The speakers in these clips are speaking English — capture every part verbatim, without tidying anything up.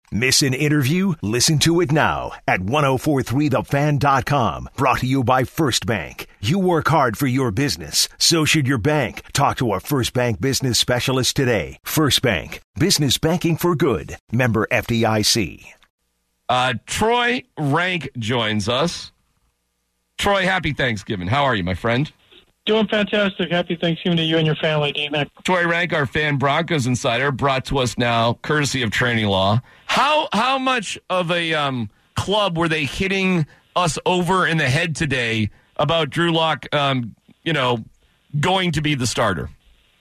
Miss an interview? Listen to it now at ten forty-three the fan dot com. Brought to you by First Bank. You work hard for your business. So should your bank. Talk to a First Bank business specialist today. First Bank. Business banking for good. Member F D I C. Uh, Troy Rank joins us. Troy, happy Thanksgiving. How are you, my friend? Doing fantastic. Happy Thanksgiving to you and your family, D-Mac. Troy Rank, our fan Broncos insider, brought to us now, courtesy of Training Law. How how much of a um, club were they hitting us over in the head today about Drew Lock, um, you know, going to be the starter?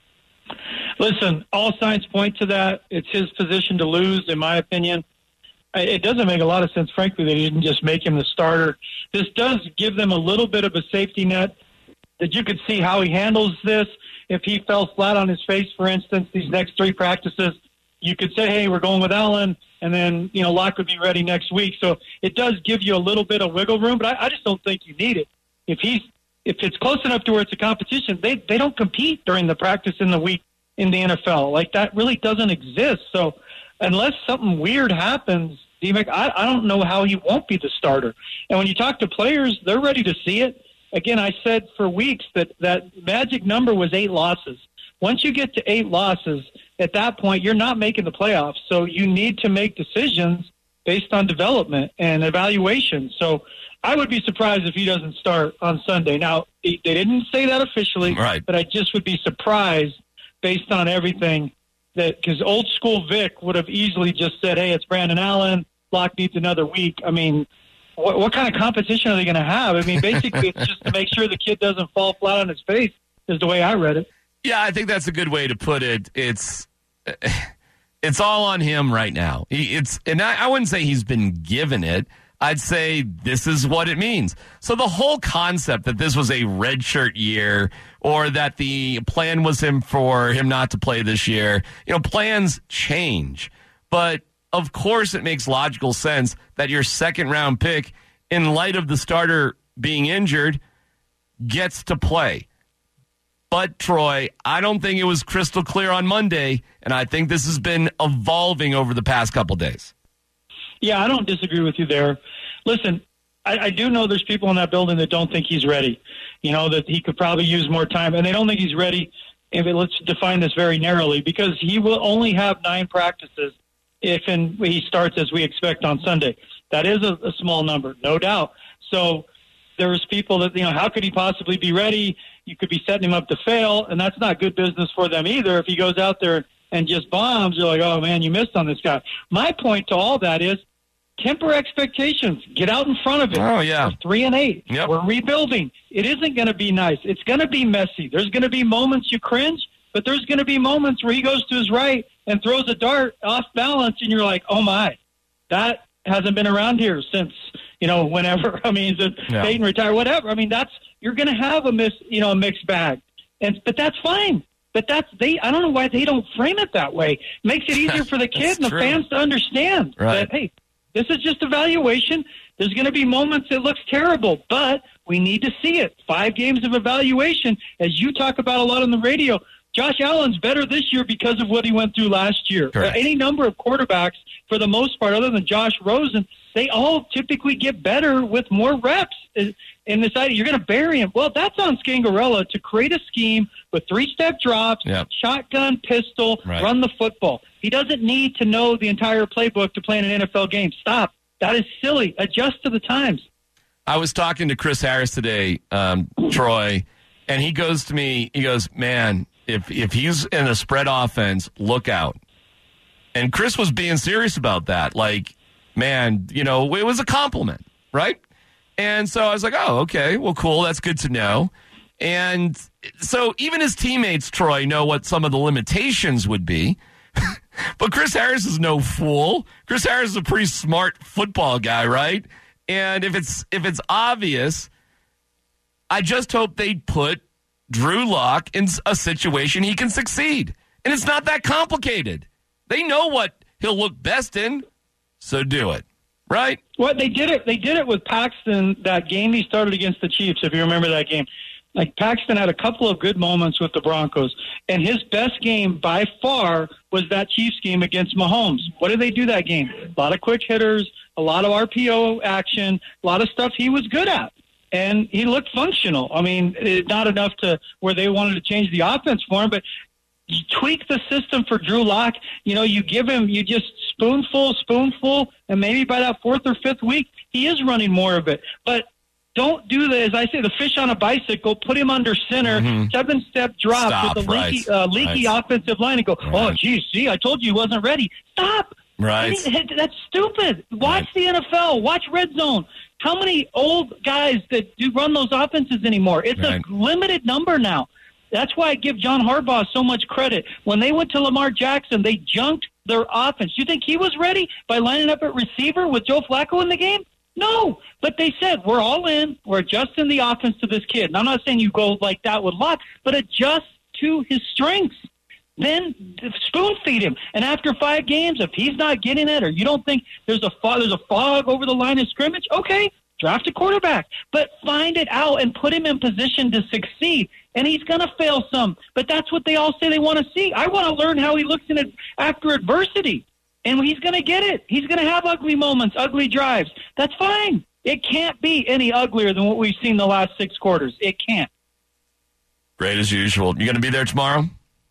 Listen, all signs point to that. It's his position to lose, in my opinion. It doesn't make a lot of sense, frankly, they didn't just make him the starter. This does give them a little bit of a safety net that you could see how he handles this. If he fell flat on his face, for instance, these next three practices, you could say, hey, we're going with Allen, and then, you know, Locke would be ready next week. So it does give you a little bit of wiggle room, but I, I just don't think you need it. If he's if it's close enough to where it's a competition, they, they don't compete during the practice in the week in the N F L. Like, that really doesn't exist. So unless something weird happens, D-Mac, I, I don't know how he won't be the starter. And when you talk to players, they're ready to see it. Again, I said for weeks that that magic number was eight losses. Once you get to eight losses, at that point, you're not making the playoffs. So you need to make decisions based on development and evaluation. So I would be surprised if he doesn't start on Sunday. Now, they didn't say that officially, right, but I just would be surprised based on everything that, because old school Vic would have easily just said, hey, it's Brandon Allen, Locke needs another week. I mean, What, what kind of competition are they going to have? I mean, basically, it's just to make sure the kid doesn't fall flat on his face, is the way I read it. Yeah, I think that's a good way to put it. It's it's all on him right now. He, it's and I, I wouldn't say he's been given it. I'd say this is what it means. So the whole concept that this was a redshirt year, or that the plan was him for him not to play this year, you know, plans change, but. Of course, it makes logical sense that your second round pick, in light of the starter being injured, gets to play. But, Troy, I don't think it was crystal clear on Monday, and I think this has been evolving over the past couple days. Yeah, I don't disagree with you there. Listen, I, I do know there's people in that building that don't think he's ready. You know, that he could probably use more time, and they don't think he's ready. If it, let's define this very narrowly, because he will only have nine practices if and he starts as we expect on Sunday. That is a, a small number, no doubt. So there's people that, you know, how could he possibly be ready? You could be setting him up to fail, and that's not good business for them either. If he goes out there and just bombs, you're like, oh, man, you missed on this guy. My point to all that is temper expectations. Get out in front of it. Oh, yeah. We're three and eight. Yep. We're rebuilding. It isn't going to be nice. It's going to be messy. There's going to be moments you cringe, but there's going to be moments where he goes to his right and throws a dart off balance, and you're like, oh, my, that hasn't been around here since, you know, whenever. I mean, since yeah. Peyton retired, whatever. I mean, that's you're going to have a miss, you know, a mixed bag, and but that's fine. But that's they. I don't know why they don't frame it that way. It makes it easier for the kid and the true. fans to understand right. that, hey, this is just evaluation. There's going to be moments it looks terrible, but we need to see it. Five games of evaluation, as you talk about a lot on the radio. Josh Allen's better this year because of what he went through last year. Uh, any number of quarterbacks, for the most part, other than Josh Rosen, they all typically get better with more reps. In this idea, you're going to bury him. Well, that's on Scangarella to create a scheme with three-step drops, yep. shotgun, pistol, right. run the football. He doesn't need to know the entire playbook to play in an N F L game. Stop. That is silly. Adjust to the times. I was talking to Chris Harris today, um, Troy, and he goes to me, he goes, man, If if he's in a spread offense, look out. And Chris was being serious about that. Like, man, you know, it was a compliment, right? And so I was like, oh, okay, well, cool. That's good to know. And so even his teammates, Troy, know what some of the limitations would be. But Chris Harris is no fool. Chris Harris is a pretty smart football guy, right? And if it's if it's obvious, I just hope they put Drew Lock in a situation he can succeed. And it's not that complicated. They know what he'll look best in, so do it. Right? Well, they did it. They did it with Paxton that game he started against the Chiefs, if you remember that game. Like Paxton had a couple of good moments with the Broncos, and his best game by far was that Chiefs game against Mahomes. What did they do that game? A lot of quick hitters, a lot of R P O action, a lot of stuff he was good at. And he looked functional. I mean, it, not enough to where they wanted to change the offense for him, but you tweak the system for Drew Lock. You know, you give him, you just spoonful, spoonful, and maybe by that fourth or fifth week, he is running more of it. But don't do the, as I say, the fish on a bicycle, put him under center, mm-hmm. seven-step drop Stop, with a right. leaky, uh, leaky right. offensive line and go, right. oh, geez, see, I told you he wasn't ready. Stop. Right. I mean, that's stupid. Watch right. the N F L. Watch Red Zone. How many old guys that do run those offenses anymore? It's right. a limited number now. That's why I give John Harbaugh so much credit. When they went to Lamar Jackson, they junked their offense. You think he was ready by lining up at receiver with Joe Flacco in the game? No. But they said, we're all in. We're adjusting the offense to this kid. And I'm not saying you go like that with Locke, but adjust to his strengths. Then spoon feed him. And after five games, if he's not getting it or you don't think there's a fog, there's a fog over the line of scrimmage, okay, draft a quarterback. But find it out and put him in position to succeed. And he's going to fail some. But that's what they all say they want to see. I want to learn how he looks in it after adversity. And he's going to get it. He's going to have ugly moments, ugly drives. That's fine. It can't be any uglier than what we've seen the last six quarters. It can't. Great as usual. You going to be there tomorrow?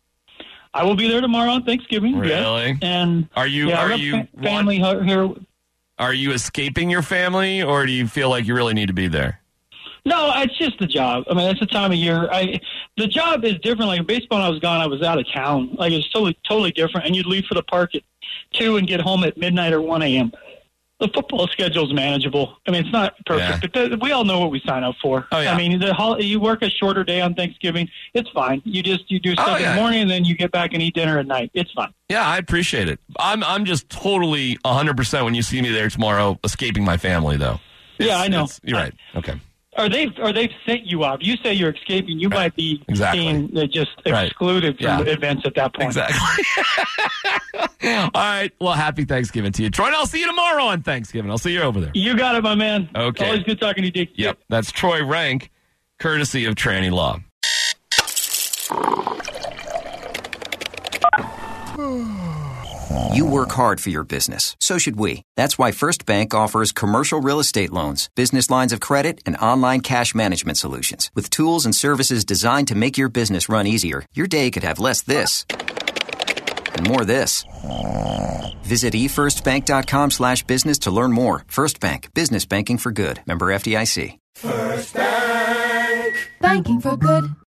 I will be there tomorrow on Thanksgiving. Really? Yes. And are you? Yeah, are you fa- family want, here? Are you escaping your family, or do you feel like you really need to be there? No, it's just the job. I mean, that's the time of year. I the job is different. Like in baseball, when I was gone, I was out of town. Like it's totally, totally different. And you'd leave for the park at two and get home at midnight or one a.m. The football schedule is manageable. I mean, it's not perfect, yeah. but the, we all know what we sign up for. Oh, yeah. I mean, the you work a shorter day on Thanksgiving. It's fine. You just you do stuff oh, yeah. in the morning, and then you get back and eat dinner at night. It's fine. Yeah, I appreciate it. I'm I'm just totally one hundred percent when you see me there tomorrow, escaping my family, though. It's, yeah, I know. You're right. Okay. Or they've, or they've sent you out. You say you're escaping. You right. might be exactly. being uh, just excluded right. from yeah. events at that point. Exactly. All right. Well, happy Thanksgiving to you, Troy. And I'll see you tomorrow on Thanksgiving. I'll see you over there. You got it, my man. Okay. Always good talking to you, Dick. Yep. That's Troy Rank, courtesy of Tranny Law. You work hard for your business. So should we. That's why First Bank offers commercial real estate loans, business lines of credit, and online cash management solutions. With tools and services designed to make your business run easier, your day could have less this and more this. Visit efirstbank.com slash business to learn more. First Bank. Business banking for good. Member F D I C. First Bank. Banking for good.